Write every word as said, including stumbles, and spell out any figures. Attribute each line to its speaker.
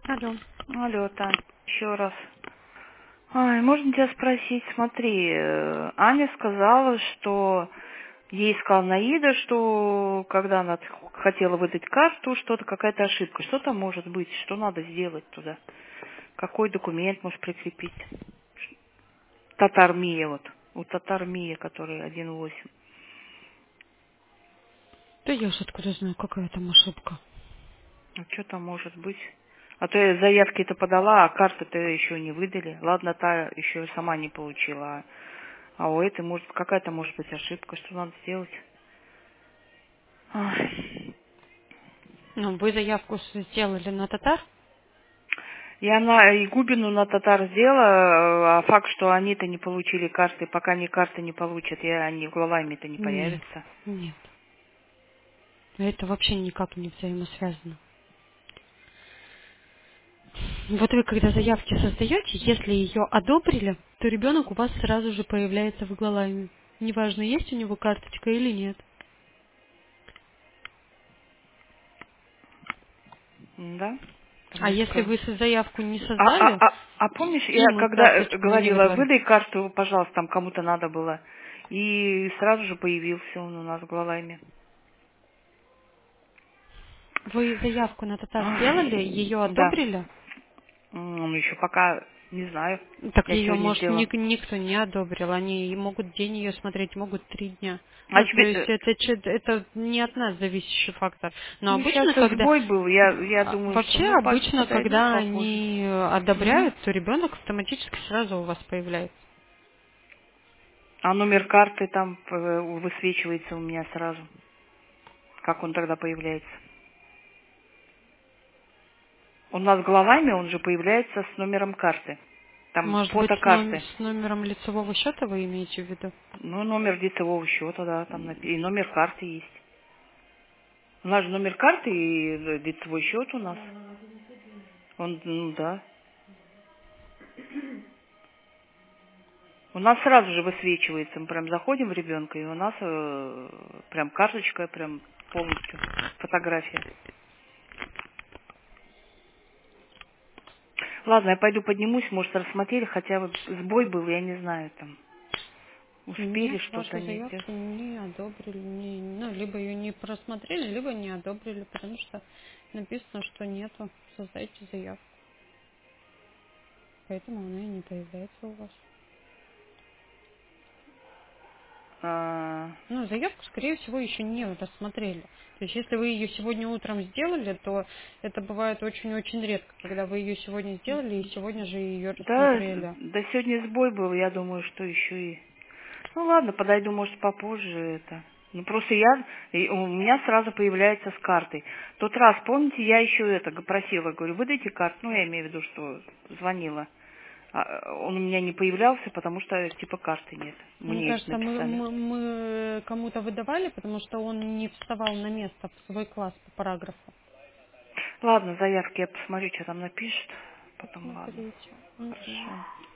Speaker 1: Алло.
Speaker 2: Алло, Тань, еще раз. Ай, можно тебя спросить, смотри, э, Аня сказала, что ей сказала Наида, что когда она х- хотела выдать карту, что-то какая-то ошибка. Что там может быть? Что надо сделать туда? Какой документ может прикрепить? Татар Мия вот. У Татар Мия, который один восемь.
Speaker 1: Да я ж откуда знаю, какая там ошибка.
Speaker 2: А что там может быть? А то я заявки-то подала, а карты-то еще не выдали. Ладно, та еще сама не получила. А а у этой может какая-то может быть ошибка. Что надо сделать? Ай.
Speaker 1: Ну, вы заявку с- сделали на татар?
Speaker 2: Я на и Губину на татар сделала, а факт, что они-то не получили карты, пока они карты не получат, я, они главами-то не
Speaker 1: Нет,
Speaker 2: появятся.
Speaker 1: нет. Это вообще никак не взаимосвязано. Вот вы когда заявки создаете, если ее одобрили, то ребенок у вас сразу же появляется в главами. Неважно, есть у него карточка или нет.
Speaker 2: Да?
Speaker 1: А
Speaker 2: Потому
Speaker 1: если
Speaker 2: что...
Speaker 1: вы со- заявку не
Speaker 2: А, а,
Speaker 1: создали,
Speaker 2: а, а помнишь,
Speaker 1: и
Speaker 2: я
Speaker 1: мы
Speaker 2: когда э,
Speaker 1: карточку не
Speaker 2: говорила,
Speaker 1: выдали,
Speaker 2: выдай карту, пожалуйста, там кому-то надо было, и сразу же появился он у нас главами.
Speaker 1: вы заявку на татар сделали,
Speaker 2: Ай,
Speaker 1: ее
Speaker 2: да.
Speaker 1: одобрили,
Speaker 2: М, Ну, еще пока не знаю.
Speaker 1: так
Speaker 2: Я
Speaker 1: ее,
Speaker 2: сегодня
Speaker 1: может,
Speaker 2: сделала.
Speaker 1: ник- никто не одобрил. Они и могут день ее смотреть, могут три дня.
Speaker 2: А
Speaker 1: Ну, то
Speaker 2: тебе...
Speaker 1: есть
Speaker 2: э,
Speaker 1: это, че- это не от нас зависящий фактор. Но
Speaker 2: Ну, сейчас
Speaker 1: обычно, когда
Speaker 2: сбой был, я, я
Speaker 1: а,
Speaker 2: думаю, что,
Speaker 1: вообще
Speaker 2: ну, по-
Speaker 1: обычно,
Speaker 2: подойду
Speaker 1: когда
Speaker 2: попозже.
Speaker 1: они
Speaker 2: Мгм.
Speaker 1: одобряют, то ребенок автоматически сразу у вас появляется.
Speaker 2: А номер карты там э, высвечивается у меня сразу. Как он тогда появляется? У нас главами он же появляется с номером карты. Там
Speaker 1: Может быть,
Speaker 2: фото
Speaker 1: с, ном-
Speaker 2: карты.
Speaker 1: с номером лицевого счета вы имеете в виду?
Speaker 2: Ну, номер лицевого счета, да, там напи- и номер карты есть. У нас же номер карты и э, лицевой счет у нас. Он, ну да. У нас сразу же высвечивается. Мы прям заходим в ребенка, и у нас э, прям карточка, прям полностью фотография. Ладно, я пойду поднимусь, может, рассмотрели, хотя бы сбой был, я не знаю, там, успели
Speaker 1: Нет,
Speaker 2: что-то
Speaker 1: вашу
Speaker 2: не сделать.
Speaker 1: заявку не одобрили, не, ну, либо ее не просмотрели, либо не одобрили, потому что написано, что нету. Создайте заявку. Поэтому она и не появляется у вас.
Speaker 2: А,
Speaker 1: Ну, заявку, скорее всего, еще не рассмотрели. То есть, если вы ее сегодня утром сделали, то это бывает очень-очень редко, когда вы ее сегодня сделали и сегодня же ее
Speaker 2: да,
Speaker 1: рассмотрели.
Speaker 2: да сегодня сбой был, я думаю, что еще и... Ну ладно, подойду, может, попозже это. Ну просто я, и у меня сразу появляется с картой. Тот раз, помните, я еще это г- просила, говорю, выдайте карту, ну я имею в виду, что звонила. А, он у меня не появлялся, потому что типа карты нет.
Speaker 1: Мне
Speaker 2: Мне это
Speaker 1: кажется, мы,
Speaker 2: написали.
Speaker 1: мы, мы кому-то выдавали, потому что он не вставал на место в свой класс по параграфу.
Speaker 2: Ладно, заявки я посмотрю, что там напишет. Потом ладно.
Speaker 1: Смотрите. Мгм.
Speaker 2: Хорошо.